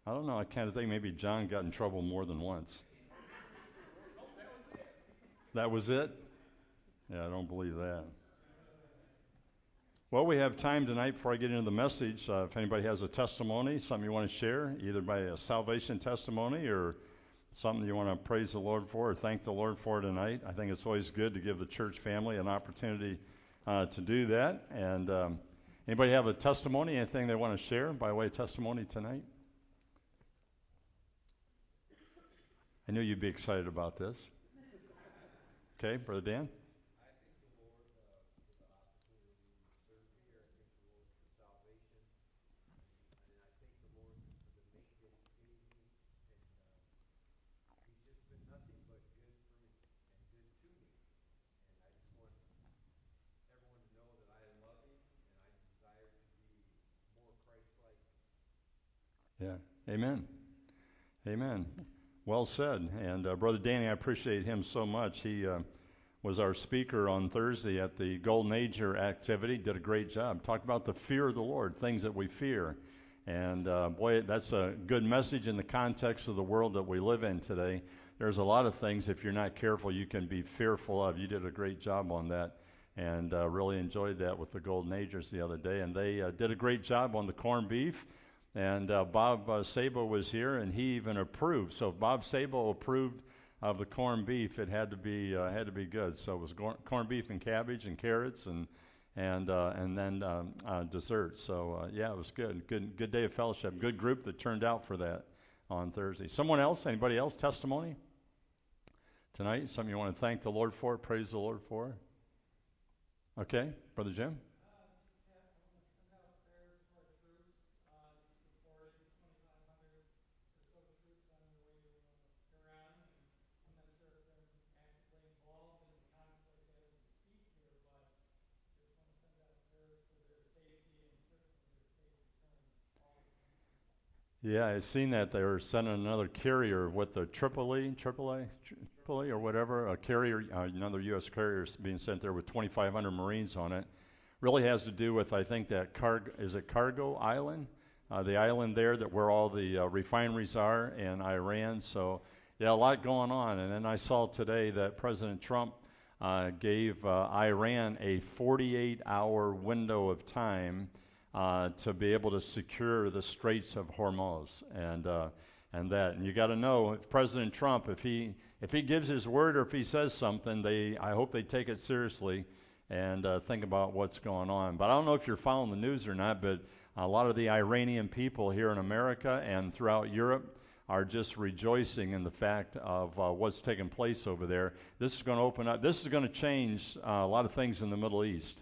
I don't know. I kind of think maybe John got in trouble more than once. That was it? Yeah, I don't believe that. Well, we have time tonight before I get into the message. If anybody has a testimony, something you want to share, either by a salvation testimony or something you want to praise the Lord for or thank the Lord for tonight, I think it's always good to give the church family an opportunity to do that. And anybody have a testimony, anything they want to share by way of testimony tonight? I knew you'd be excited about this. Okay, Brother Dan? Yeah. Amen. Amen. Well said. And Brother Danny, I appreciate him so much. He was our speaker on Thursday at the Golden Ager activity. Did a great job. Talked about the fear of the Lord, things that we fear. And boy, that's a good message in the context of the world that we live in today. There's a lot of things, if you're not careful, you can be fearful of. You did a great job on that. And really enjoyed that with the Golden Agers the other day. And they did a great job on the corned beef. And Bob Sabo was here, and he even approved. So if Bob Sabo approved of the corned beef, it had to be good. So it was corned beef and cabbage and carrots and then dessert. So yeah, it was good. Good day of fellowship. Good group that turned out for that on Thursday. Someone else? Anybody else? Testimony tonight? Something you want to thank the Lord for? Praise the Lord for? Okay, Brother Jim. Yeah, I've seen that they were sending another carrier with the Tripoli or whatever, a carrier, another U.S. carrier being sent there with 2,500 Marines on it. Really has to do with, I think, that is it Cargo Island, the island there that where all the refineries are in Iran. So yeah, a lot going on. And then I saw today that President Trump gave Iran a 48-hour window of time to be able to secure the Straits of Hormuz, and you got to know if President Trump, if he gives his word or if he says something, I hope they take it seriously and think about what's going on. But I don't know if you're following the news or not, but a lot of the Iranian people here in America and throughout Europe are just rejoicing in the fact of what's taking place over there. This is going to open up. This is going to change a lot of things in the Middle East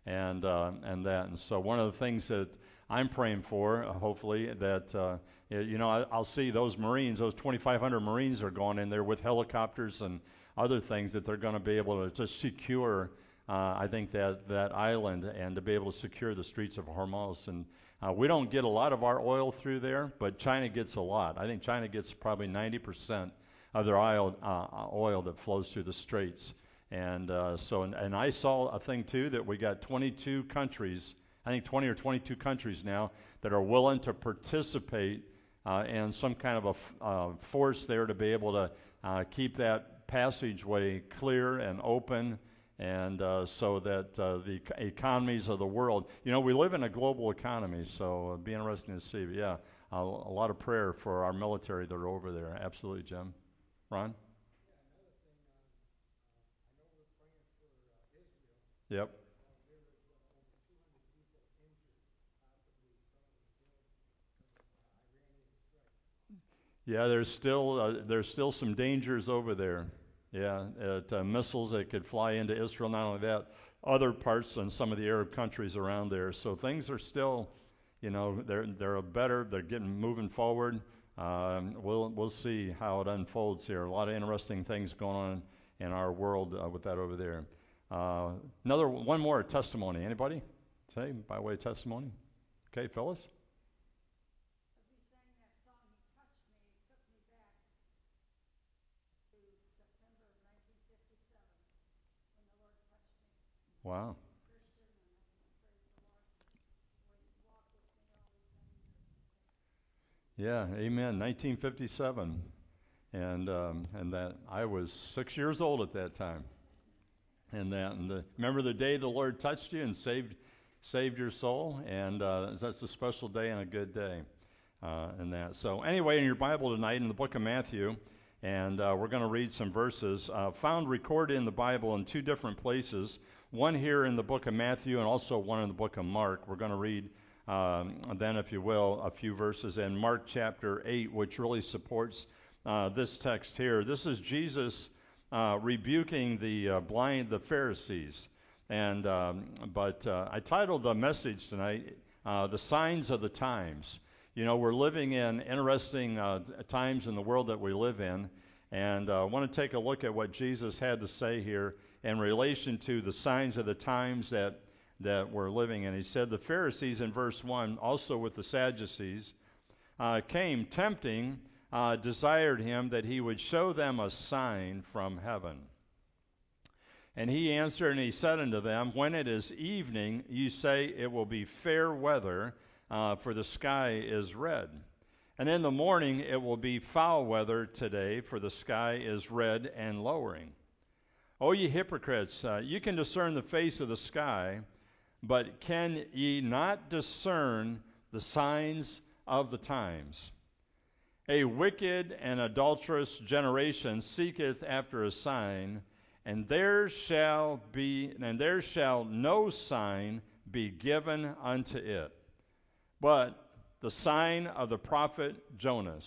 and so one of the things that I'm praying for, hopefully, that I'll see those Marines, those 2,500 Marines are going in there with helicopters and other things that they're going to be able to just secure. I think that island and to be able to secure the Straits of Hormuz. And we don't get a lot of our oil through there, but China gets a lot. I think China gets probably 90% of their oil that flows through the straits. And and I saw a thing too that we got 22 countries, I think 20 or 22 countries now that are willing to participate in some kind of a force there to be able to keep that passageway clear and open, and so that the economies of the world, we live in a global economy, so it'd be interesting to see. But yeah, a lot of prayer for our military that are over there. Absolutely, Jim. Ron? Yep. Yeah, there's still some dangers over there. Yeah, missiles that could fly into Israel. Not only that, other parts and some of the Arab countries around there. So things are still, they're better. They're getting moving forward. We'll see how it unfolds here. A lot of interesting things going on in our world with that over there. One more testimony. Anybody today by way of testimony? Okay, Phyllis. Wow. Yeah, amen. 1957, and that I was 6 years old at that time, remember the day the Lord touched you and saved your soul, and that's a special day and a good day, and that. So anyway, in your Bible tonight, in the book of Matthew, and we're going to read some verses found recorded in the Bible in two different places. One here in the book of Matthew, and also one in the book of Mark. We're going to read. Then, if you will, a few verses in Mark chapter 8, which really supports this text here. This is Jesus rebuking the Pharisees. But I titled the message tonight, The Signs of the Times. You know, we're living in interesting times in the world that we live in. And I want to take a look at what Jesus had to say here in relation to the signs of the times that we're living in. He said, the Pharisees in verse 1, also with the Sadducees, came tempting, desired him that he would show them a sign from heaven. And he answered and he said unto them, when it is evening, you say it will be fair weather, for the sky is red. And in the morning it will be foul weather today, for the sky is red and lowering. O ye hypocrites, you can discern the face of the sky, but can ye not discern the signs of the times? A wicked and adulterous generation seeketh after a sign, and there shall no sign be given unto it, but the sign of the prophet Jonah.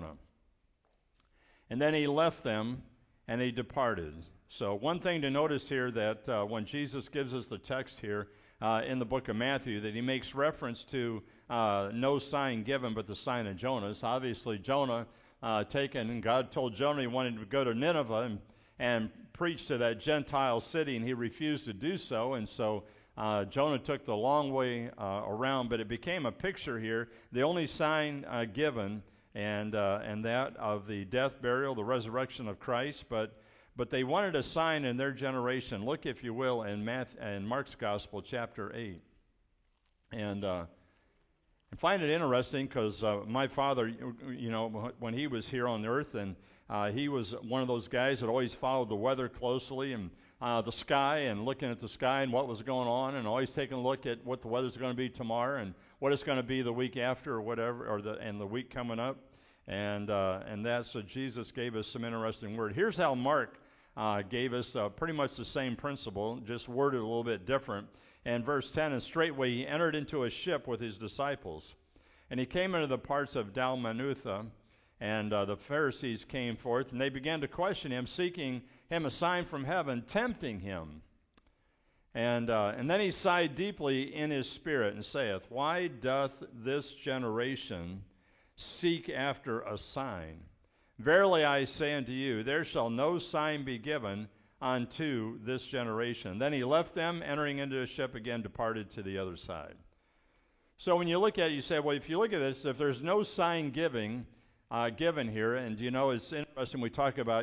And then he left them, and he departed. So one thing to notice here that when Jesus gives us the text here, in the book of Matthew, that he makes reference to no sign given but the sign of Jonas. Obviously, Jonah taken, and God told Jonah he wanted to go to Nineveh and preach to that Gentile city, and he refused to do so. And so Jonah took the long way around, but it became a picture here. The only sign given, and that of the death, burial, the resurrection of Christ, but they wanted a sign in their generation. Look, if you will, in Mark's Gospel, chapter 8. And I find it interesting because my father, you know, when he was here on earth, and he was one of those guys that always followed the weather closely and the sky, and looking at the sky and what was going on, and always taking a look at what the weather's going to be tomorrow and what it's going to be the week after or whatever, and the week coming up. And that's so Jesus gave us some interesting word. Here's how Mark gave us pretty much the same principle, just worded a little bit different. And verse 10, and straightway he entered into a ship with his disciples. And he came into the parts of Dalmanutha, and the Pharisees came forth, and they began to question him, seeking him a sign from heaven, tempting him. And then he sighed deeply in his spirit, and saith, why doth this generation seek after a sign? Verily I say unto you, there shall no sign be given unto this generation. Then he left them, entering into a ship again, departed to the other side. So when you look at it, you say, well, if you look at this, if there's no sign given here, and you know, it's interesting, you talk about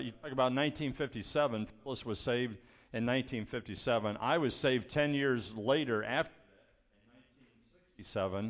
1957, Phyllis was saved in 1957. I was saved 10 years later after that, in 1967.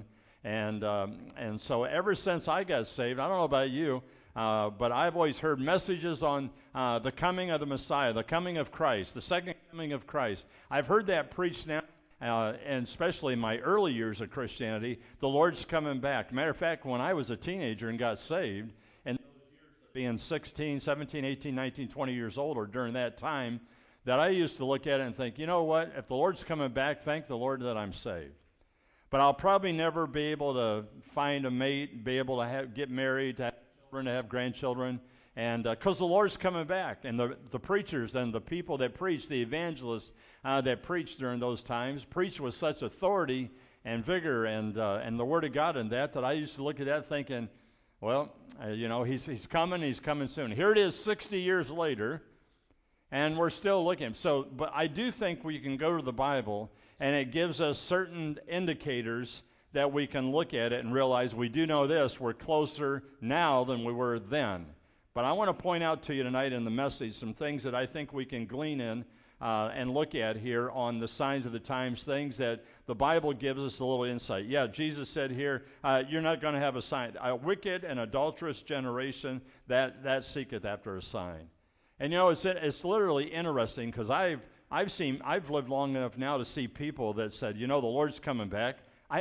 And so ever since I got saved, I don't know about you, but I've always heard messages on the coming of the Messiah, the coming of Christ, the second coming of Christ. I've heard that preached now, and especially in my early years of Christianity, the Lord's coming back. Matter of fact, when I was a teenager and got saved, and those years of being 16, 17, 18, 19, 20 years old, or during that time, that I used to look at it and think, you know what, if the Lord's coming back, thank the Lord that I'm saved. But I'll probably never be able to find a mate, be able to get married, to have children, to have grandchildren, and because the Lord's coming back. And the preachers and the people that preach, the evangelists that preached during those times, preached with such authority and vigor and the Word of God in that I used to look at that thinking, well, you know, he's coming soon. Here it is 60 years later, and we're still looking. So, but I do think we can go to the Bible, and it gives us certain indicators that we can look at it and realize we do know this, we're closer now than we were then. But I want to point out to you tonight in the message some things that I think we can glean in and look at here on the signs of the times, things that the Bible gives us a little insight. Yeah, Jesus said here, you're not going to have a sign. A wicked and adulterous generation that seeketh after a sign. And it's literally interesting because I've lived long enough now to see people that said, the Lord's coming back.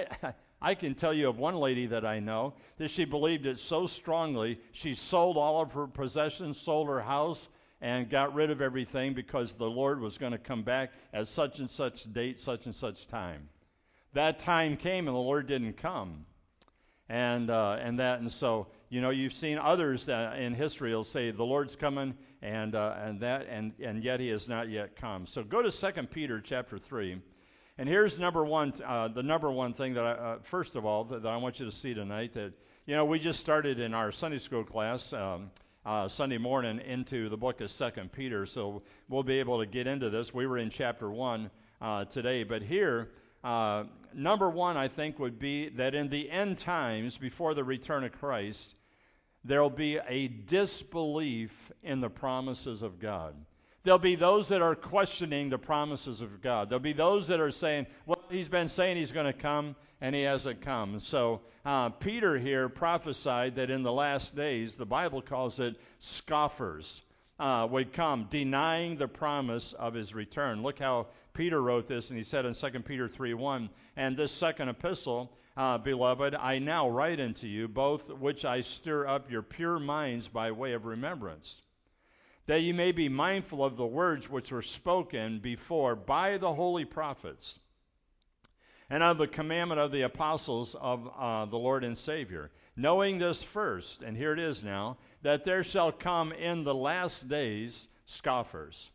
I can tell you of one lady that I know that she believed it so strongly, she sold all of her possessions, sold her house, and got rid of everything because the Lord was going to come back at such and such date, such and such time. That time came and the Lord didn't come. And so you've seen others in history will say the Lord's coming and yet he has not yet come. So go to 2 Peter chapter 3. And here's the number one thing that first of all that I want you to see tonight, that we just started in our Sunday school class Sunday morning into the book of 2 Peter, so we'll be able to get into this. We were in chapter 1 today, but here number one I think would be that in the end times, before the return of Christ, there'll be a disbelief in the promises of God. There'll be those that are questioning the promises of God. There'll be those that are saying, well, he's been saying he's going to come, and he hasn't come. So Peter here prophesied that in the last days, the Bible calls it scoffers, would come, denying the promise of his return. Look how Peter wrote this, and he said in 2 Peter 3:1, and this second epistle, beloved, I now write unto you, both which I stir up your pure minds by way of remembrance, that you may be mindful of the words which were spoken before by the holy prophets, and of the commandment of the apostles of the Lord and Savior, knowing this first, and here it is now, that there shall come in the last days scoffers,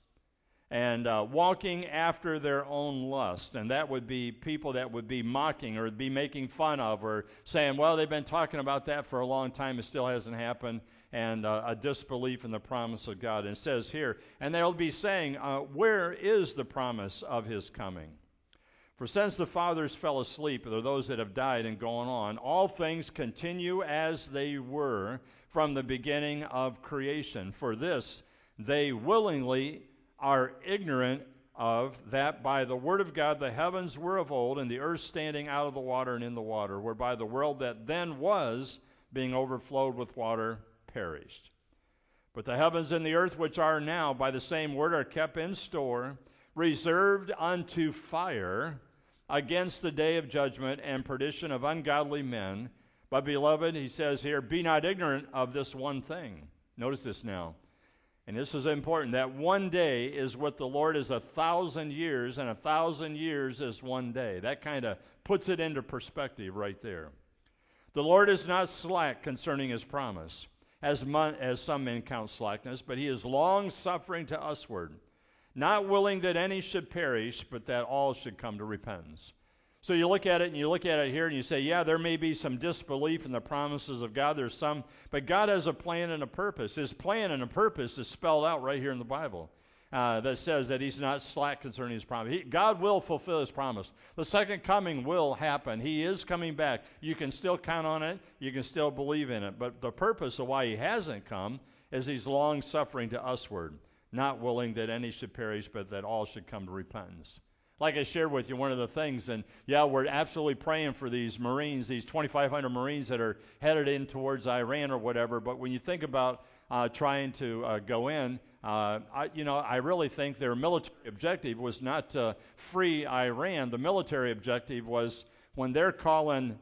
and walking after their own lust. And that would be people that would be mocking or be making fun of or saying, well, they've been talking about that for a long time, it still hasn't happened, and a disbelief in the promise of God. And it says here, and they'll be saying, where is the promise of his coming? For since the fathers fell asleep, there are those that have died and gone on, all things continue as they were from the beginning of creation. For this they willingly are ignorant of, that by the word of God the heavens were of old, and the earth standing out of the water and in the water, whereby the world that then was, being overflowed with water, perished. But the heavens and the earth which are now by the same word are kept in store, reserved unto fire, against the day of judgment and perdition of ungodly men. But beloved, he says here, be not ignorant of this one thing. Notice this now. And this is important, that one day is with the Lord is 1,000 years, and 1,000 years is one day. That kind of puts it into perspective right there. The Lord is not slack concerning his promise, as some men count slackness, but he is long-suffering to usward, not willing that any should perish, but that all should come to repentance. So you look at it, and you look at it here, and you say, yeah, there may be some disbelief in the promises of God. There's some, but God has a plan and a purpose. His plan and a purpose is spelled out right here in the Bible. That says that he's not slack concerning his promise. God will fulfill his promise. The second coming will happen. He is coming back. You can still count on it. You can still believe in it. But the purpose of why he hasn't come is he's long-suffering to usward, not willing that any should perish, but that all should come to repentance. Like I shared with you, one of the things, and yeah, we're absolutely praying for these Marines, these 2,500 Marines that are headed in towards Iran or whatever. But when you think about trying to go in, I really think their military objective was not to free Iran. The military objective was, when they're calling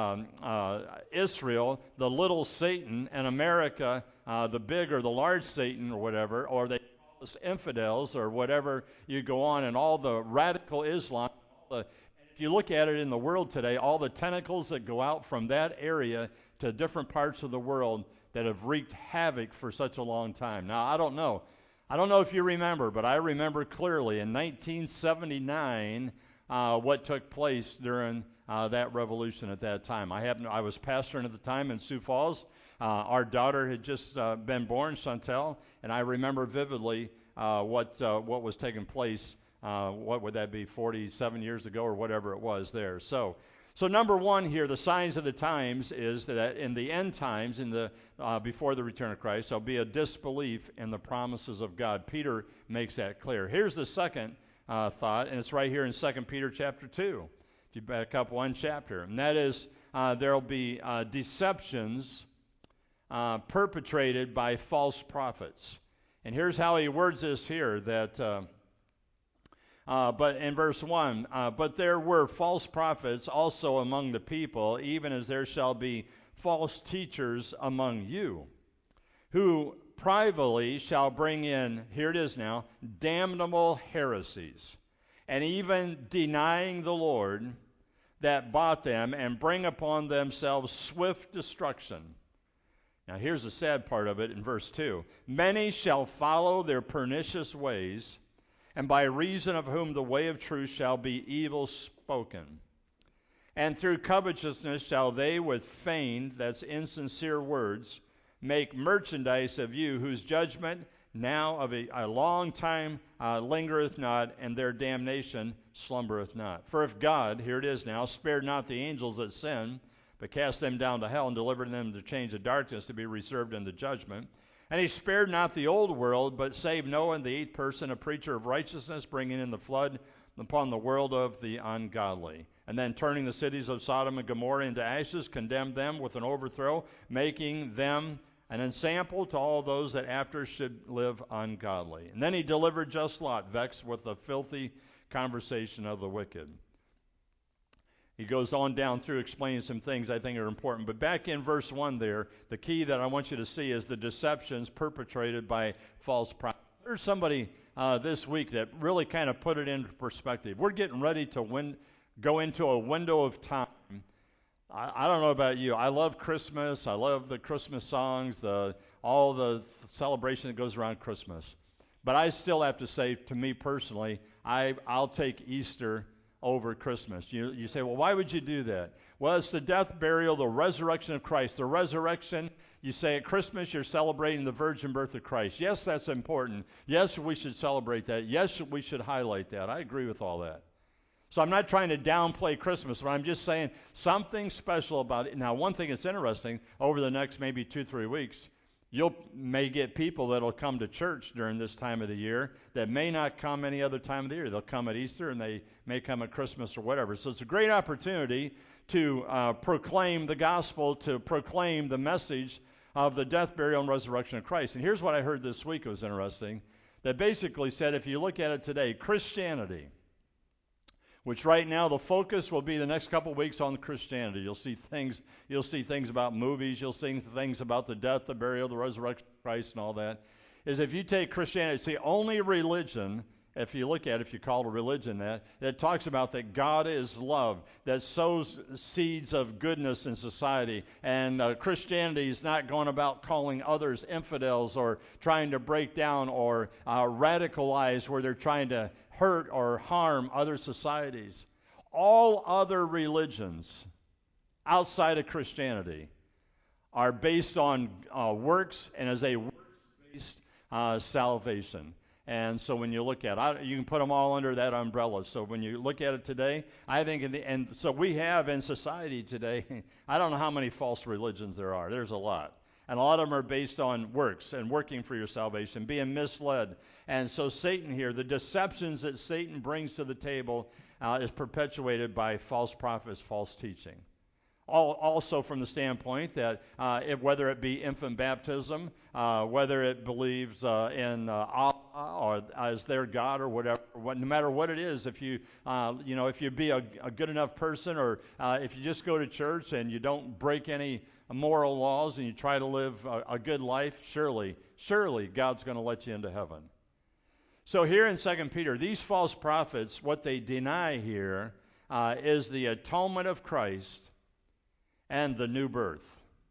Israel the little Satan, and America the big or the large Satan or whatever, or they call us infidels or whatever you go on, and all the radical Islam, if you look at it in the world today, all the tentacles that go out from that area to different parts of the world that have wreaked havoc for such a long time. Now, I don't know if you remember, but I remember clearly in 1979 what took place during that revolution at that time. I was pastoring at the time in Sioux Falls. Our daughter had just been born, Chantel, and I remember vividly what was taking place. What would that be, 47 years ago or whatever it was there. So So number one here, the signs of the times is that in the end times, before the return of Christ, there'll be a disbelief in the promises of God. Peter makes that clear. Here's the second thought, and it's right here in 2 Peter chapter 2. If you back up one chapter, and that is there'll be deceptions perpetrated by false prophets. And here's how he words this here, that but in verse 1, but there were false prophets also among the people, even as there shall be false teachers among you, who privately shall bring in, here it is now, damnable heresies, and even denying the Lord that bought them, and bring upon themselves swift destruction. Now here's the sad part of it in verse 2. Many shall follow their pernicious ways, and by reason of whom the way of truth shall be evil spoken. And through covetousness shall they with feigned, that's insincere words, make merchandise of you, whose judgment now of a long time lingereth not, and their damnation slumbereth not. For if God, here it is now, spared not the angels that sinned, but cast them down to hell, and delivered them to chains of darkness to be reserved unto judgment, and he spared not the old world, but saved Noah in the eighth person, a preacher of righteousness, bringing in the flood upon the world of the ungodly. And then turning the cities of Sodom and Gomorrah into ashes, condemned them with an overthrow, making them an ensample to all those that after should live ungodly. And then he delivered just Lot, vexed with the filthy conversation of the wicked. He goes on down through explaining some things I think are important. But back in verse 1 there, the key that I want you to see is the deceptions perpetrated by false prophets. There's somebody this week that really kind of put it into perspective. We're getting ready to go into a window of time. I don't know about you. I love Christmas. I love the Christmas songs, all the celebration that goes around Christmas. But I still have to say, to me personally, I'll take Easter over Christmas. You say, well, why would you do that? Well, it's the death, burial, the resurrection of Christ. The resurrection, you say at Christmas you're celebrating the virgin birth of Christ. Yes, that's important. Yes, we should celebrate that. Yes, we should highlight that. I agree with all that. So I'm not trying to downplay Christmas, but I'm just saying something special about it. Now, one thing that's interesting, over the next maybe 2-3 weeks, you may get people that will come to church during this time of the year that may not come any other time of the year. They'll come at Easter and they may come at Christmas or whatever. So it's a great opportunity to proclaim the gospel, to proclaim the message of the death, burial, and resurrection of Christ. And here's what I heard this week. It was interesting. That basically said, if you look at it today, Christianity, which right now the focus will be the next couple of weeks on Christianity. You'll see things about movies. You'll see things about the death, the burial, the resurrection of Christ, and all that. Is if you take Christianity, it's the only religion, if you look at it, if you call it a religion, that talks about that God is love, that sows seeds of goodness in society. And Christianity is not going about calling others infidels or trying to break down or radicalize where they're trying to hurt or harm other societies. All other religions outside of Christianity are based on works, and as a works-based salvation. And so when you look at it, you can put them all under that umbrella. So when you look at it today, I think, and so we have in society today, I don't know how many false religions there are. There's a lot. And a lot of them are based on works and working for your salvation, being misled. And so Satan here, the deceptions that Satan brings to the table is perpetuated by false prophets, false teaching. Also from the standpoint that whether it be infant baptism, whether it believes in Allah or as their God or whatever, no matter what it is, if you if you be a good enough person, or if you just go to church and you don't break any moral laws and you try to live a good life, surely God's going to let you into heaven. So here in 2 Peter, these false prophets, what they deny here is the atonement of Christ and the new birth.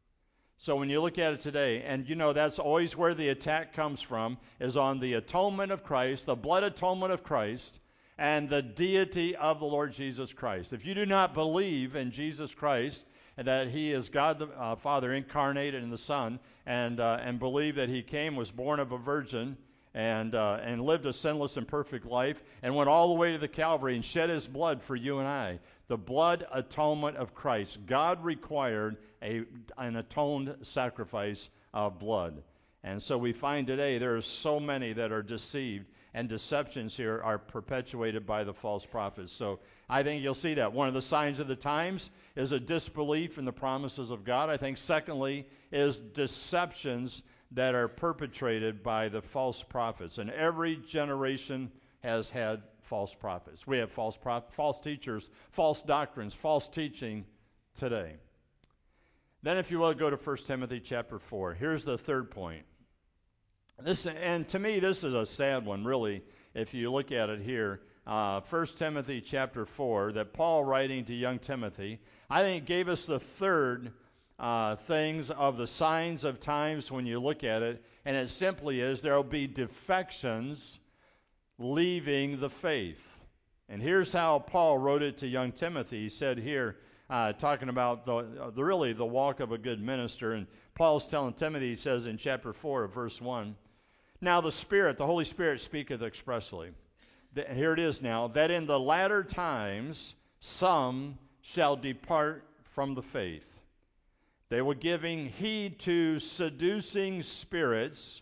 So when you look at it today, and that's always where the attack comes from, is on the atonement of Christ, the blood atonement of Christ, and the deity of the Lord Jesus Christ. If you do not believe in Jesus Christ, and that he is God the Father incarnated in the Son, and believe that he came, was born of a virgin, and lived a sinless and perfect life and went all the way to the Calvary and shed his blood for you and I. The blood atonement of Christ. God required an atoned sacrifice of blood. And so we find today there are so many that are deceived, and deceptions here are perpetuated by the false prophets. So I think you'll see that. One of the signs of the times is a disbelief in the promises of God. I think secondly is deceptions that are perpetrated by the false prophets. And every generation has had false prophets. We have false teachers, false doctrines, false teaching today. Then if you will, go to 1 Timothy chapter 4. Here's the third point. And to me, this is a sad one, really, if you look at it here. 1 Timothy chapter 4, that Paul writing to young Timothy, I think gave us the third things of the signs of times when you look at it, and it simply is there will be defections leaving the faith. And here's how Paul wrote it to young Timothy. He said here, talking about the walk of a good minister, and Paul's telling Timothy, he says in chapter 4 of verse 1, now the Holy Spirit speaketh expressly. Here it is now, that in the latter times some shall depart from the faith. They were giving heed to seducing spirits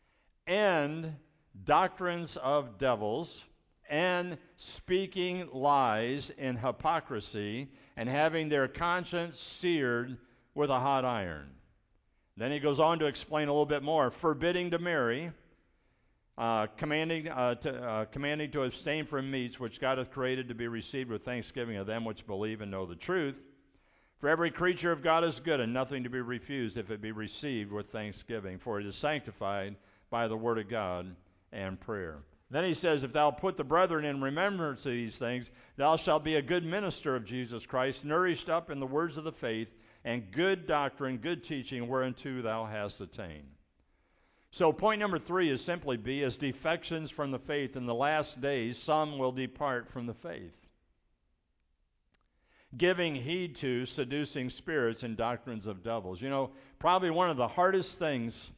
and doctrines of devils, and speaking lies in hypocrisy, and having their conscience seared with a hot iron. Then he goes on to explain a little bit more, forbidding to marry, commanding to abstain from meats which God hath created to be received with thanksgiving of them which believe and know the truth. For every creature of God is good, and nothing to be refused if it be received with thanksgiving, for it is sanctified by the word of God and prayer. Then he says, if thou put the brethren in remembrance of these things, thou shalt be a good minister of Jesus Christ, nourished up in the words of the faith, and good doctrine, good teaching, whereunto thou hast attained. So point number 3 is simply as defections from the faith. In the last days, some will depart from the faith, giving heed to seducing spirits and doctrines of devils. You know, probably one of the hardest things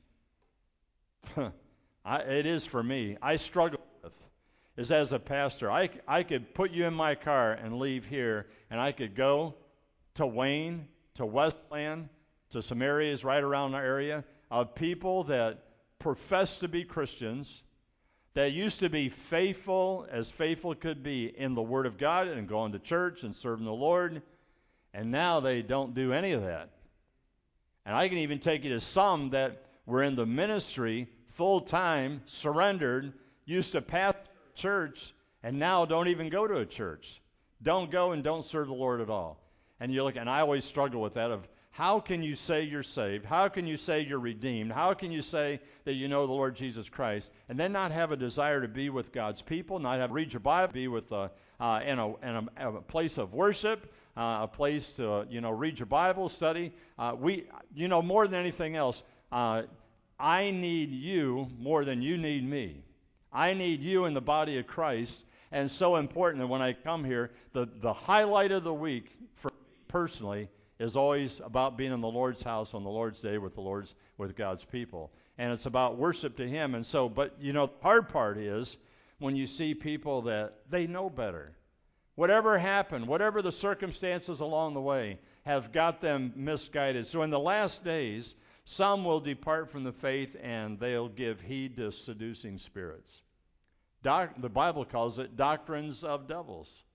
it is for me, I struggle with, is as a pastor. I could put you in my car and leave here, and I could go to Wayne, to Westland, to some areas right around our area of people that profess to be Christians, that used to be faithful as faithful could be in the Word of God and going to church and serving the Lord, and now they don't do any of that. And I can even take you to some that were in the ministry full-time, surrendered, used to pastor a church, and now don't even go to a church. Don't go and don't serve the Lord at all. And you look, and I always struggle with that of how can you say you're saved? How can you say you're redeemed? How can you say that you know the Lord Jesus Christ and then not have a desire to be with God's people, not have read your Bible, be with in a place of worship, a place to read your Bible, study. More than anything else, I need you more than you need me. I need you in the body of Christ, and so important that when I come here, the highlight of the week for me personally is always about being in the Lord's house on the Lord's day with God's people. And it's about worship to Him. And so, but the hard part is when you see people that they know better. Whatever happened, whatever the circumstances along the way have got them misguided. So in the last days, some will depart from the faith and they'll give heed to seducing spirits. The Bible calls it doctrines of devils.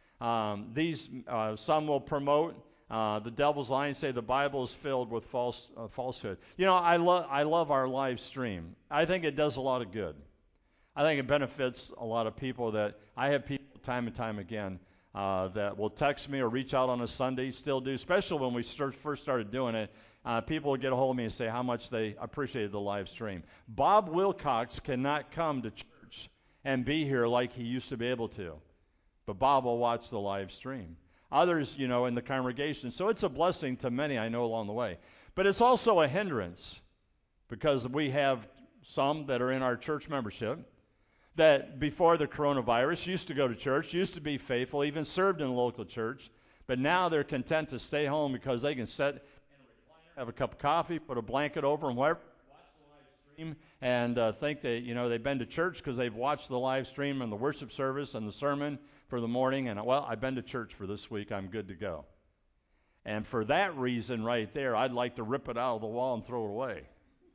Some will promote the devil's line, say the Bible is filled with falsehood. I love our live stream. I think it does a lot of good. I think it benefits a lot of people. That I have people time and time again that will text me or reach out on a Sunday, still do, especially when we first started doing it. People will get a hold of me and say how much they appreciated the live stream. Bob Wilcox cannot come to church and be here like he used to be able to, but Bob will watch the live stream. Others, in the congregation. So it's a blessing to many, I know, along the way. But it's also a hindrance because we have some that are in our church membership that before the coronavirus used to go to church, used to be faithful, even served in a local church, but now they're content to stay home because they can sit in a recliner, have a cup of coffee, put a blanket over them, whatever, watch the live stream and think that, they've been to church because they've watched the live stream and the worship service and the sermon for the morning, and, well, I've been to church for this week, I'm good to go. And for that reason right there, I'd like to rip it out of the wall and throw it away.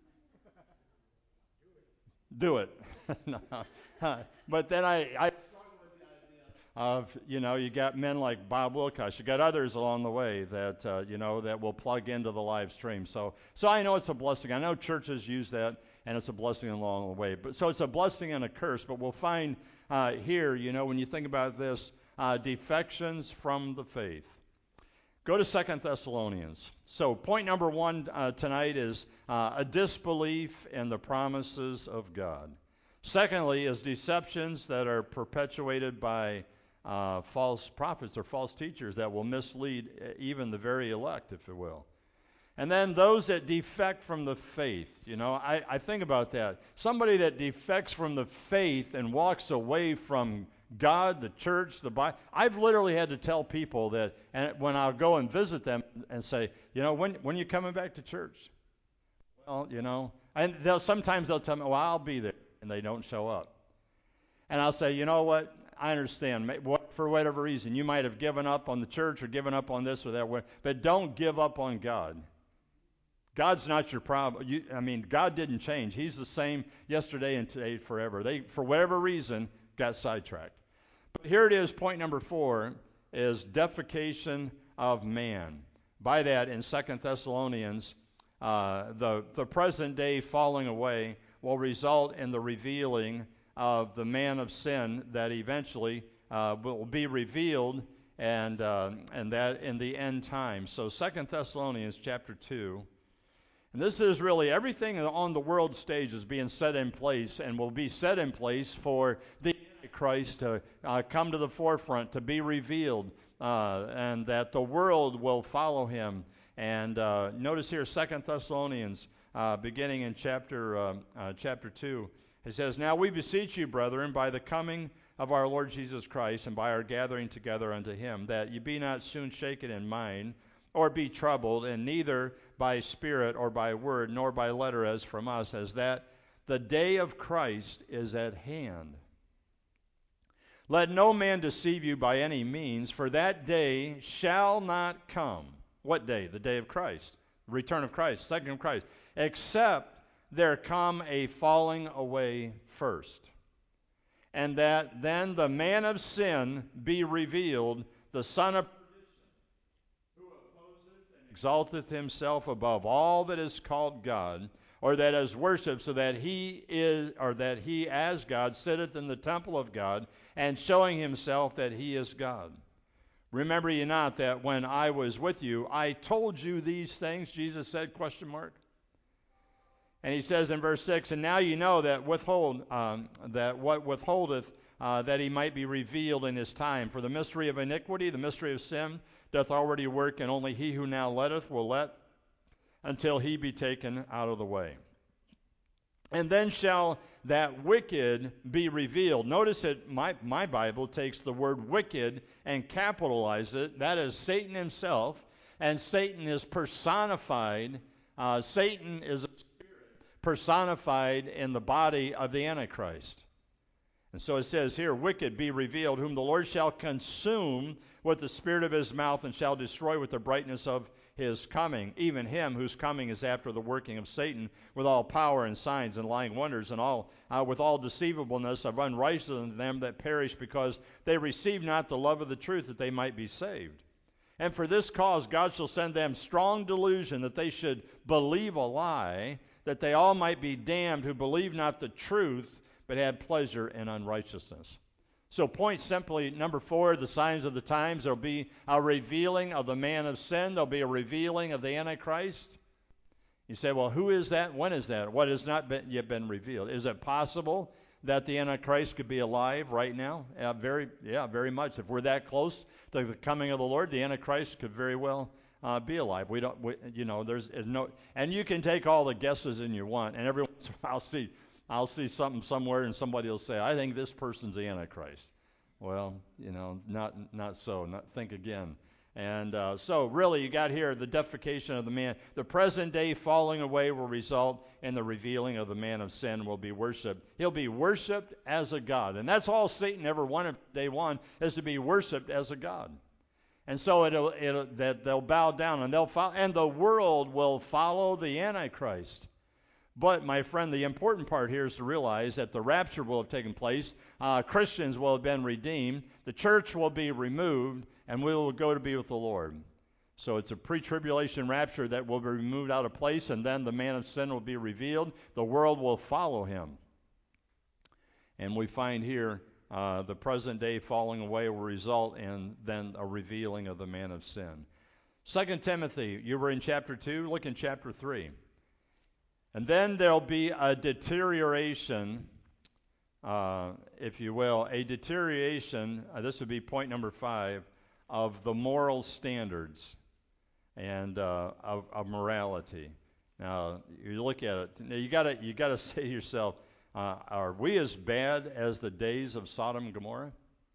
Do it. No. But then I struggle with the idea of, you got men like Bob Wilcox. You got others along the way that, that will plug into the live stream. So I know it's a blessing. I know churches use that, and it's a blessing along the way. But so it's a blessing and a curse. But we'll find here, when you think about this, defections from the faith. Go to 2 Thessalonians. So point number 1 tonight is a disbelief in the promises of God. Secondly is deceptions that are perpetuated by false prophets or false teachers that will mislead even the very elect, if you will. And then those that defect from the faith. I think about that. Somebody that defects from the faith and walks away from God, the church, the Bible. I've literally had to tell people that, and when I'll go and visit them and say, when are you coming back to church? Well, and sometimes they'll tell me, well, I'll be there, and they don't show up. And I'll say, you know what? I understand. For whatever reason, you might have given up on the church or given up on this or that, but don't give up on God. God's not your problem. God didn't change. He's the same yesterday and today forever. They, for whatever reason, got sidetracked. But here it is, point number 4, is defecation of man. By that, in 2 Thessalonians, the present day falling away will result in the revealing of the man of sin that eventually will be revealed, and that in the end time. So 2 Thessalonians chapter 2. And this is really everything on the world stage is being set in place and will be set in place for the Christ to come to the forefront, to be revealed, and that the world will follow him. And notice here 2 Thessalonians, beginning in chapter 2, it says, "Now we beseech you, brethren, by the coming of our Lord Jesus Christ and by our gathering together unto him, that ye be not soon shaken in mind, or be troubled, and neither by spirit or by word, nor by letter as from us, as that the day of Christ is at hand. Let no man deceive you by any means, for that day shall not come." What day? The day of Christ, the return of Christ, second of Christ. "Except there come a falling away first, and that then the man of sin be revealed, the son of exalteth himself above all that is called God, or that is worshipped, so that he is, or that he as God sitteth in the temple of God, and showing himself that he is God. Remember ye not that when I was with you, I told you these things?" Jesus said, question mark. And he says in verse 6, "And now ye know that that what withholdeth that he might be revealed in his time. For the mystery of iniquity, the mystery of sin, doth already work, and only he who now letteth will let until he be taken out of the way. And then shall that wicked be revealed." Notice that my Bible takes the word wicked and capitalizes it. That is Satan himself, and Satan is personified. Satan is a spirit personified in the body of the Antichrist. And so it says here, "Wicked be revealed, whom the Lord shall consume with the spirit of his mouth, and shall destroy with the brightness of his coming, even him whose coming is after the working of Satan, with all power and signs and lying wonders, and all with all deceivableness of unrighteousness in them that perish, because they receive not the love of the truth, that they might be saved. And for this cause God shall send them strong delusion, that they should believe a lie, that they all might be damned who believe not the truth, but had pleasure in unrighteousness." So point simply, number 4, the signs of the times. There will be a revealing of the man of sin. There will be a revealing of the Antichrist. You say, well, who is that? When is that? What has not yet been revealed? Is it possible that the Antichrist could be alive right now? Very much. If we're that close to the coming of the Lord, the Antichrist could very well be alive. There's no, and you can take all the guesses in you want, and every once in a while I'll see something somewhere, and somebody will say, "I think this person's the Antichrist." Well, not so. Think again. And so really you got here the deification of the man. The present day falling away will result in the revealing of the man of sin will be worshipped. He'll be worshipped as a god. And that's all Satan ever wanted from day one, is to be worshipped as a god. And so that they'll bow down and they'll follow, and the world will follow the Antichrist. But, my friend, the important part here is to realize that the rapture will have taken place. Christians will have been redeemed. The church will be removed, and we will go to be with the Lord. So it's a pre-tribulation rapture that will be removed out of place, and then the man of sin will be revealed. The world will follow him. And we find here the present day falling away will result in then a revealing of the man of sin. 2 Timothy, you were in chapter 2. Look in chapter 3. And then there'll be a deterioration, if you will, a deterioration, this would be point number 5, of the moral standards and of morality. Now, you look at it, now you got to say to yourself, are we as bad as the days of Sodom and Gomorrah?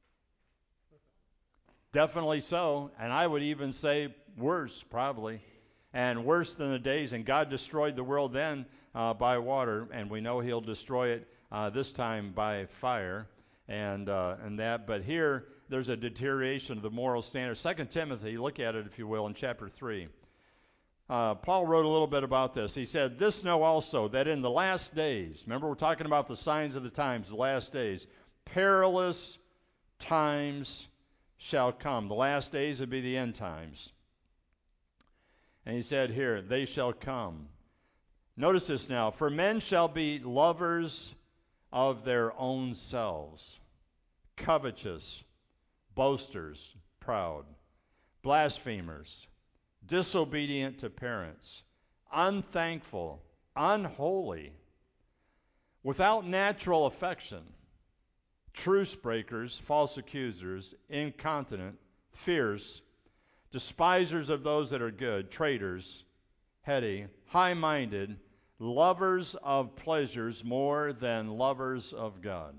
Definitely so, and I would even say worse, probably. And worse than the days, and God destroyed the world then by water, and we know He'll destroy it this time by fire, and that. But here, there's a deterioration of the moral standards. 2 Timothy, look at it if you will, in chapter 3. Paul wrote a little bit about this. He said, "This know also, that in the last days," remember we're talking about the signs of the times, the last days, perilous times shall come. The last days would be the end times. And he said here, they shall come. Notice this now. For men shall be lovers of their own selves, covetous, boasters, proud, blasphemers, disobedient to parents, unthankful, unholy, without natural affection, truce breakers, false accusers, incontinent, fierce, despisers of those that are good, traitors, heady, high-minded, lovers of pleasures more than lovers of God.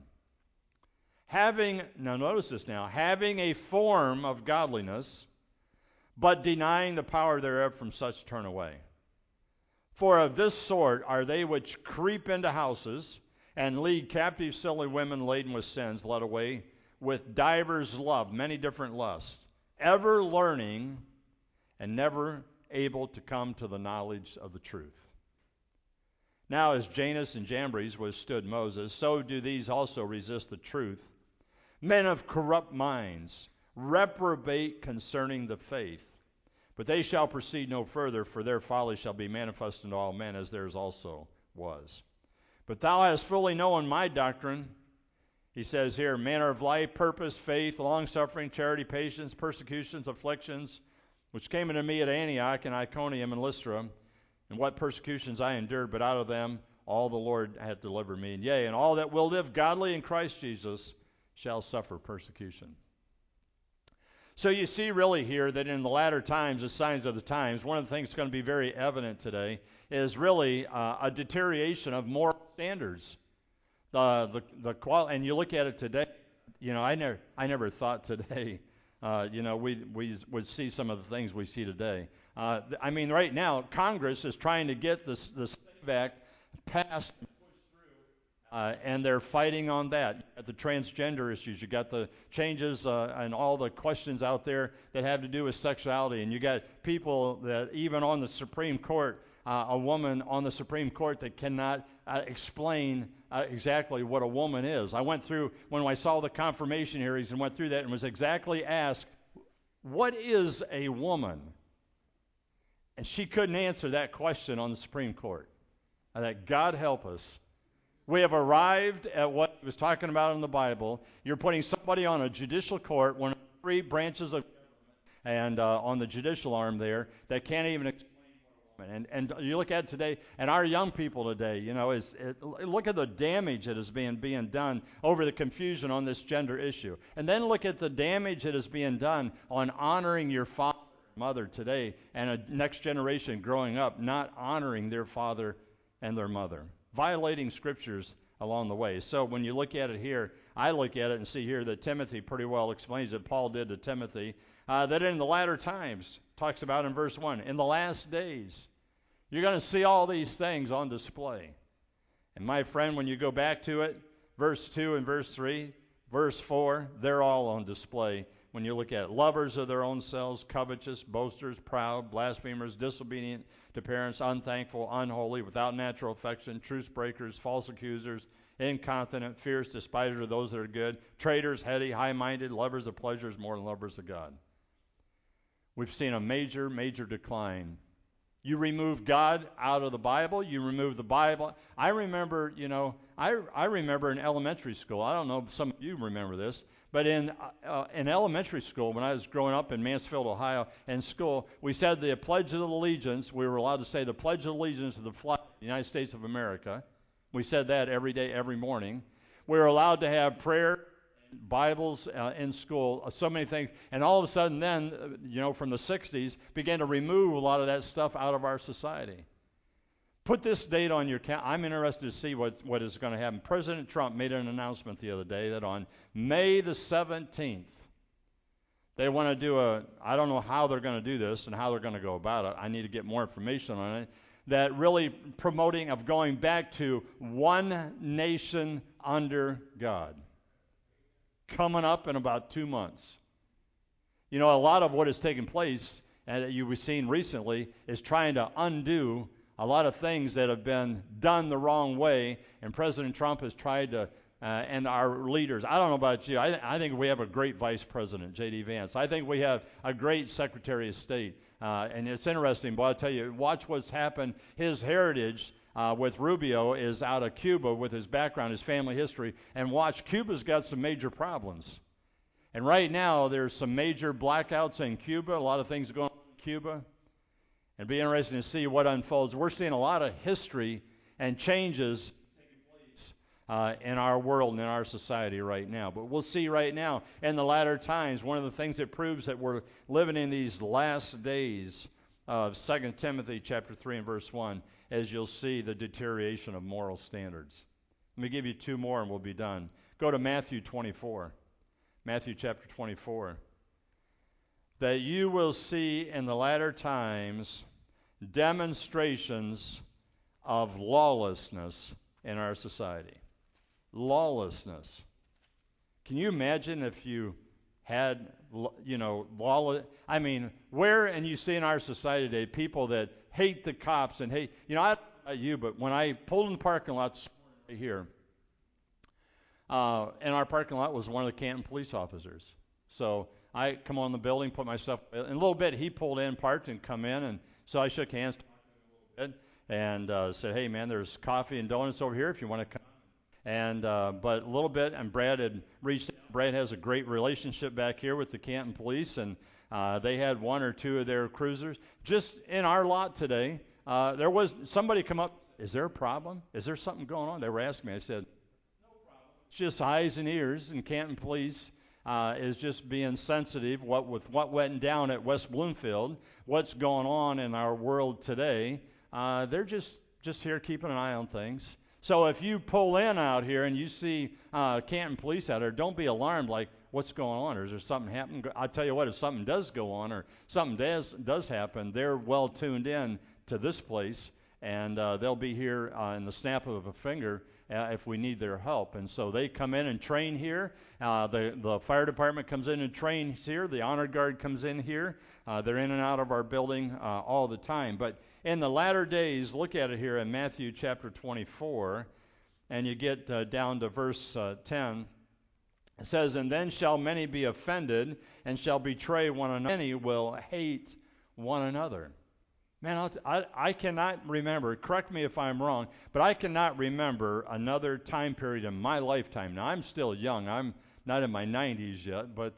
Now notice this now, having a form of godliness, but denying the power thereof, from such turn away. For of this sort are they which creep into houses, and lead captive silly women laden with sins, led away with divers love, many different lusts, ever learning and never able to come to the knowledge of the truth. Now as Jannes and Jambres withstood Moses, so do these also resist the truth. Men of corrupt minds, reprobate concerning the faith. But they shall proceed no further, for their folly shall be manifest unto all men, as theirs also was. But thou hast fully known my doctrine. He says here, manner of life, purpose, faith, long-suffering, charity, patience, persecutions, afflictions, which came unto me at Antioch and Iconium and Lystra, and what persecutions I endured, but out of them all the Lord hath delivered me. And yea, and all that will live godly in Christ Jesus shall suffer persecution. So you see really here that in the latter times, the signs of the times, one of the things that's going to be very evident today is really a deterioration of moral standards. And you look at it today, I never thought today, we would see some of the things we see today. Right now, Congress is trying to get the SAVE Act passed and pushed through, and they're fighting on that. You got the transgender issues, you got the changes and all the questions out there that have to do with sexuality, and you got people that even on the Supreme Court, a woman on the Supreme Court that cannot explain exactly what a woman is. I went through, when I saw the confirmation hearings and went through that and was exactly asked, what is a woman? And she couldn't answer that question on the Supreme Court. That God help us. We have arrived at what he was talking about in the Bible. You're putting somebody on a judicial court, one of the three branches of government, and on the judicial arm there, that can't even explain what a woman. And you look at it today, and our young people today, look at the damage that is being done over the confusion on this gender issue. And then look at the damage that is being done on honoring your father and mother today, and a next generation growing up not honoring their father and their mother, violating scriptures along the way. So when you look at it here, I look at it and see here that Timothy pretty well explains it. Paul did to Timothy, that in the latter times, talks about in verse 1, in the last days, you're going to see all these things on display. And my friend, when you go back to it, verse 2 and verse 3, verse 4, they're all on display. When you look at lovers of their own selves, covetous, boasters, proud, blasphemers, disobedient to parents, unthankful, unholy, without natural affection, truce breakers, false accusers, incontinent, fierce, despisers of those that are good, traitors, heady, high-minded, lovers of pleasures more than lovers of God. We've seen a major, major decline. You remove God out of the Bible, you remove the Bible. I remember, I remember in elementary school, I don't know if some of you remember this, but in elementary school, when I was growing up in Mansfield, Ohio, in school, we said the Pledge of Allegiance. We were allowed to say the Pledge of Allegiance to the flag of the United States of America. We said that every day, every morning. We were allowed to have prayer, Bibles in school, so many things. And all of a sudden then, from the 60s, began to remove a lot of that stuff out of our society. Put this date on your calendar. I'm interested to see what is going to happen. President Trump made an announcement the other day that on May the 17th, they want to do I don't know how they're going to do this and how they're going to go about it. I need to get more information on it. That really promoting of going back to one nation under God. Coming up in about 2 months. A lot of what has taken place, and you've seen recently, is trying to undo a lot of things that have been done the wrong way, and President Trump has tried to, and our leaders. I don't know about you. I think we have a great Vice President, J.D. Vance. I think we have a great Secretary of State, and it's interesting, but I'll tell you, watch what's happened. His heritage with Rubio is out of Cuba with his background, his family history, and watch, Cuba's got some major problems. And right now, there's some major blackouts in Cuba, a lot of things going on in Cuba. It'd be interesting to see what unfolds. We're seeing a lot of history and changes taking place in our world and in our society right now. But we'll see right now, in the latter times, one of the things that proves that we're living in these last days of 2 Timothy chapter 3 and verse 1, as you'll see the deterioration of moral standards. Let me give you two more and we'll be done. Go to Matthew 24. Matthew chapter 24. That you will see in the latter times demonstrations of lawlessness in our society. Lawlessness. Can you imagine if you had, lawless? I mean, where, and you see in our society today, people that hate the cops and hate, I don't know about you, but when I pulled in the parking lot right here, in our parking lot was one of the Canton police officers. So I come on the building, put my stuff, in a little bit he pulled in, parked, and come in, and so I shook hands a little bit and said, hey man, there's coffee and donuts over here if you want to come. And but a little bit, and Brad had reached out. Brad has a great relationship back here with the Canton police, and they had one or two of their cruisers. Just in our lot today, there was somebody come up, is there a problem? Is there something going on? They were asking me. I said, it's just eyes and ears, and Canton Police is just being sensitive with what went down at West Bloomfield, what's going on in our world today. They're just here keeping an eye on things. So if you pull in out here and you see Canton Police out there, don't be alarmed like, what's going on? Or is there something happening? I'll tell you what, if something does go on or something does happen, they're well tuned in to this place, and they'll be here in the snap of a finger if we need their help. And so they come in and train here. The fire department comes in and trains here. The honor guard comes in here. They're in and out of our building all the time. But in the latter days, look at it here in Matthew chapter 24, and you get down to verse 10. It says, and then shall many be offended and shall betray one another. Many will hate one another. Man, I cannot remember, correct me if I'm wrong, but I cannot remember another time period in my lifetime. Now, I'm still young. I'm not in my 90s yet, but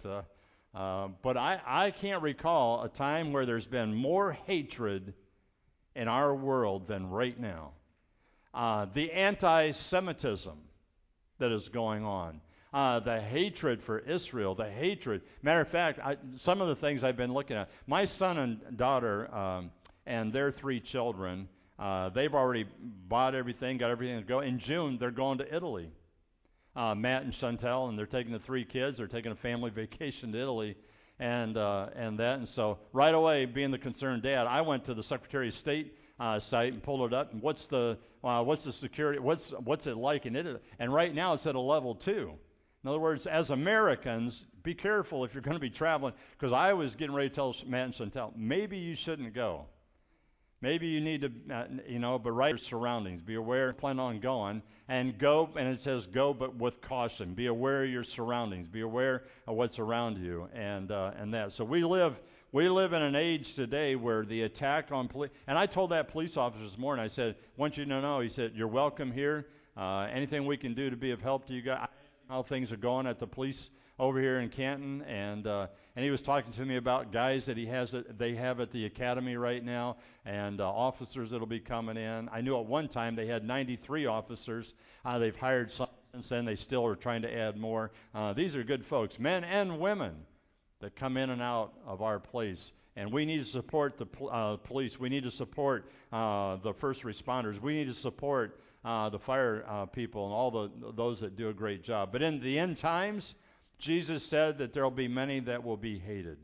I can't recall a time where there's been more hatred in our world than right now. The anti-Semitism that is going on. The hatred for Israel, the hatred. Matter of fact, some of the things I've been looking at, my son and daughter and their 3 children They've already bought everything, got everything to go. In June, they're going to Italy. Matt and Chantel, and they're taking the 3 kids. They're taking a family vacation to Italy, and that. And so right away, being the concerned dad, I went to the Secretary of State site and pulled it up. And what's the security? What's it like in Italy? And right now, it's at a level 2. In other words, as Americans, be careful if you're going to be traveling, because I was getting ready to tell Matt and Chantel, maybe you shouldn't go. Maybe you need to, but right your surroundings. Be aware, plan on going, and go, and it says go, but with caution. Be aware of your surroundings. Be aware of what's around you, and that. So we live in an age today where the attack on police, and I told that police officer this morning, I said, want you to know, he said, you're welcome here. Anything we can do to be of help to you guys. How things are going at the police over here in Canton, and he was talking to me about guys that they have at the academy right now, and officers that'll be coming in. I knew at one time they had 93 officers. They've hired some since then. They still are trying to add more. These are good folks, men and women, that come in and out of our place. And we need to support the police. We need to support the first responders. We need to support the fire people and all those that do a great job. But in the end times, Jesus said that there will be many that will be hated.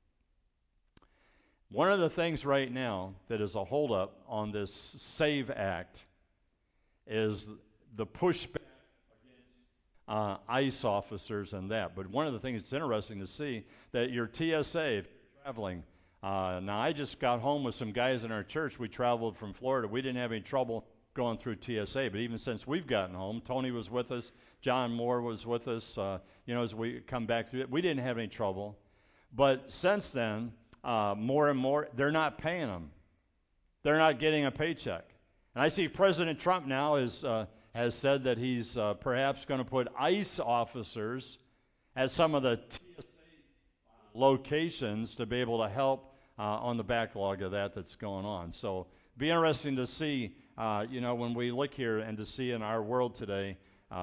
One of the things right now that is a holdup on this SAVE Act is the pushback against ICE officers and that. But one of the things that's interesting to see that your TSA, if you're traveling, now I just got home with some guys in our church. We traveled from Florida. We didn't have any trouble going through TSA, but even since we've gotten home, Tony was with us, John Moore was with us, as we come back through it, we didn't have any trouble. But since then, more and more, they're not paying them. They're not getting a paycheck. And I see President Trump now has said that he's perhaps going to put ICE officers at some of the TSA locations to be able to help on the backlog of that's going on. So be interesting to see, when we look here and to see in our world today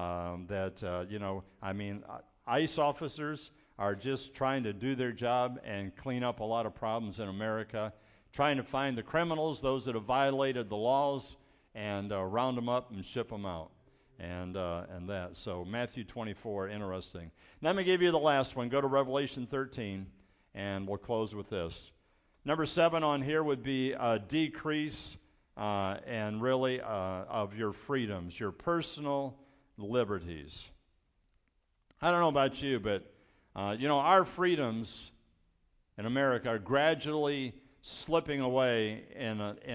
ICE officers are just trying to do their job and clean up a lot of problems in America, trying to find the criminals, those that have violated the laws, and round them up and ship them out. And that. So Matthew 24, interesting. Let me give you the last one. Go to Revelation 13, and we'll close with this. Number 7 on here would be a decrease and really of your freedoms, your personal liberties. I don't know about you, but our freedoms in America are gradually slipping away in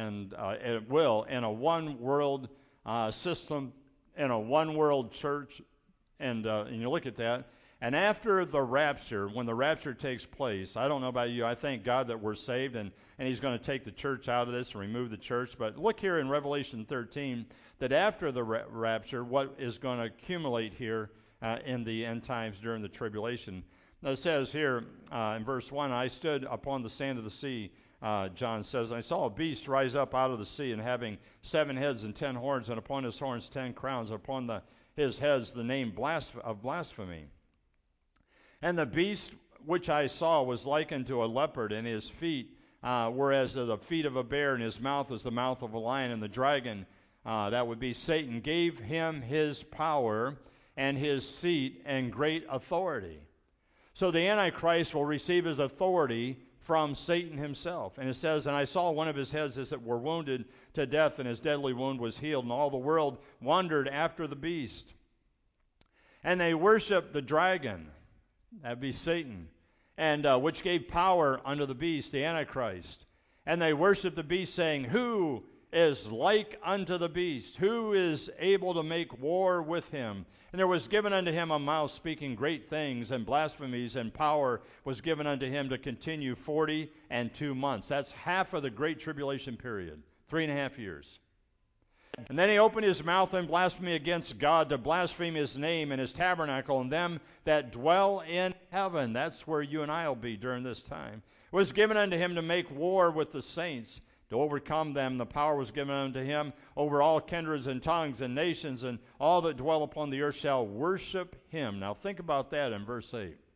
a one world system, in a one world church, and you look at that. And after the rapture, when the rapture takes place, I don't know about you, I thank God that we're saved, and he's going to take the church out of this and remove the church. But look here in Revelation 13, that after the rapture, what is going to accumulate here in the end times during the tribulation. Now it says here in verse 1, I stood upon the sand of the sea, John says, I saw a beast rise up out of the sea, and having 7 heads and 10 horns, and upon his horns 10 crowns, and upon his heads the name of blasphemy. And the beast which I saw was like unto a leopard, and his feet were as the feet of a bear, and his mouth as the mouth of a lion. And the dragon, that would be Satan, gave him his power and his seat and great authority. So the Antichrist will receive his authority from Satan himself. And it says, and I saw one of his heads as it were wounded to death, and his deadly wound was healed, and all the world wandered after the beast. And they worshiped the dragon, that'd be Satan, and which gave power unto the beast, the Antichrist. And they worshiped the beast, saying, Who is like unto the beast? Who is able to make war with him? And there was given unto him a mouth speaking great things and blasphemies, and power was given unto him to continue 42 months. That's half of the great tribulation period, 3.5 years. And then he opened his mouth in blasphemy against God, to blaspheme his name and his tabernacle, and them that dwell in heaven. That's where you and I will be during this time. It was given unto him to make war with the saints, to overcome them. The power was given unto him over all kindreds and tongues and nations, and all that dwell upon the earth shall worship him. Now think about that in verse 8.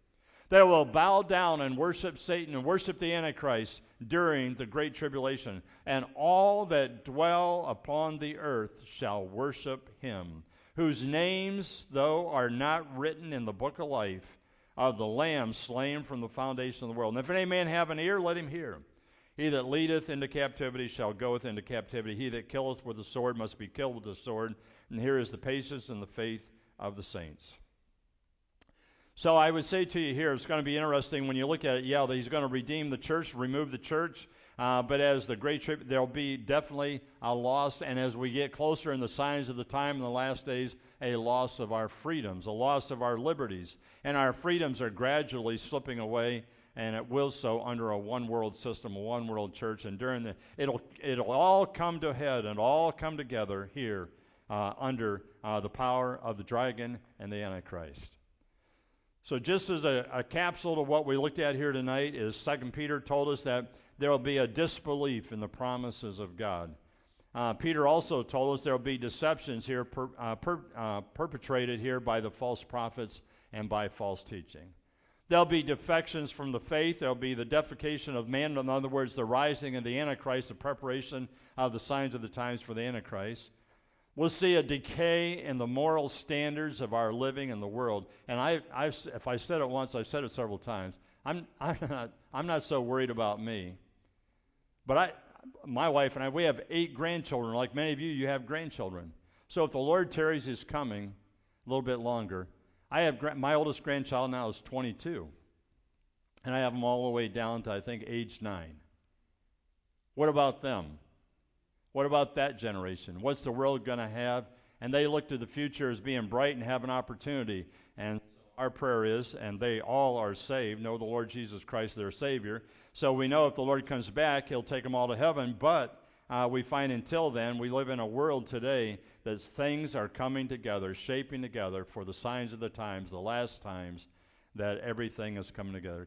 They will bow down and worship Satan and worship the Antichrist during the Great Tribulation. And all that dwell upon the earth shall worship him, whose names, though, are not written in the book of life of the Lamb slain from the foundation of the world. And if any man have an ear, let him hear. He that leadeth into captivity shall goeth into captivity. He that killeth with the sword must be killed with the sword. And here is the patience and the faith of the saints. So I would say to you here, it's going to be interesting when you look at it. Yeah, he's going to redeem the church, remove the church. But as the great trip, there'll be definitely a loss. And as we get closer in the signs of the time in the last days, a loss of our freedoms, a loss of our liberties. And our freedoms are gradually slipping away. And it will so under a one world system, a one world church. And during it'll all come to a head and all come together here under the power of the dragon and the Antichrist. So just as a capsule to what we looked at here tonight is 2 Peter told us that there will be a disbelief in the promises of God. Peter also told us there will be deceptions here perpetrated here by the false prophets and by false teaching. There'll be defections from the faith. There'll be the defecation of man. In other words, the rising of the Antichrist, the preparation of the signs of the times for the Antichrist. We'll see a decay in the moral standards of our living in the world. And if I said it once, I've said it several times. I'm not so worried about me. But my wife and I, we have 8 grandchildren. Like many of you, you have grandchildren. So if the Lord tarries his coming a little bit longer, I have my oldest grandchild now is 22. And I have them all the way down to, I think, age 9. What about them? What about that generation? What's the world going to have? And they look to the future as being bright and have an opportunity. And our prayer is, and they all are saved, know the Lord Jesus Christ their Savior. So we know if the Lord comes back, he'll take them all to heaven. But we find until then, we live in a world today that things are coming together, shaping together for the signs of the times, the last times, that everything is coming together.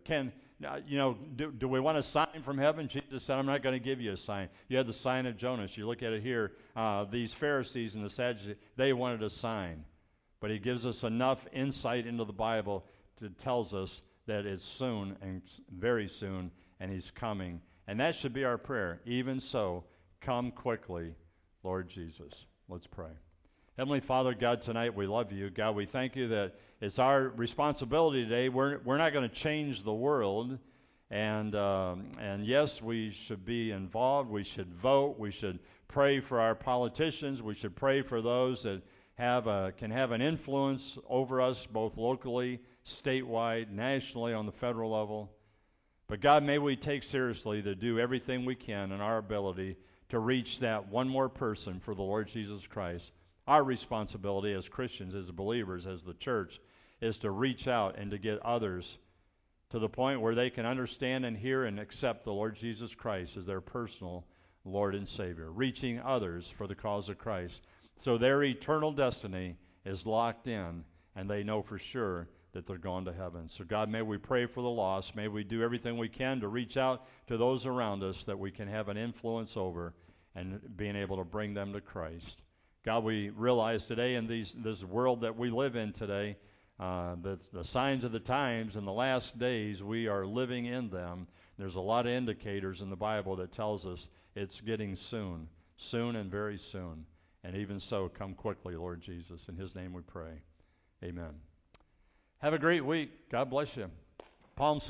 Do we want a sign from heaven? Jesus said, I'm not going to give you a sign. You had the sign of Jonas. You look at it here. These Pharisees and the Sadducees, they wanted a sign. But he gives us enough insight into the Bible to tells us that it's soon and very soon, and he's coming. And that should be our prayer. Even so, come quickly, Lord Jesus. Let's pray. Heavenly Father, God, tonight we love you. God, we thank you that it's our responsibility today. We're not going to change the world. And yes, we should be involved. We should vote. We should pray for our politicians. We should pray for those that can have an influence over us, both locally, statewide, nationally, on the federal level. But God, may we take seriously to do everything we can in our ability to reach that one more person for the Lord Jesus Christ. Our responsibility as Christians, as believers, as the church, is to reach out and to get others to the point where they can understand and hear and accept the Lord Jesus Christ as their personal Lord and Savior, reaching others for the cause of Christ. So their eternal destiny is locked in, and they know for sure that they're going to heaven. So God, may we pray for the lost. May we do everything we can to reach out to those around us that we can have an influence over and being able to bring them to Christ. God, we realize today in this world that we live in today, the signs of the times and the last days, we are living in them. There's a lot of indicators in the Bible that tells us it's getting soon and very soon. And even so, come quickly, Lord Jesus. In his name we pray. Amen. Have a great week. God bless you. Palm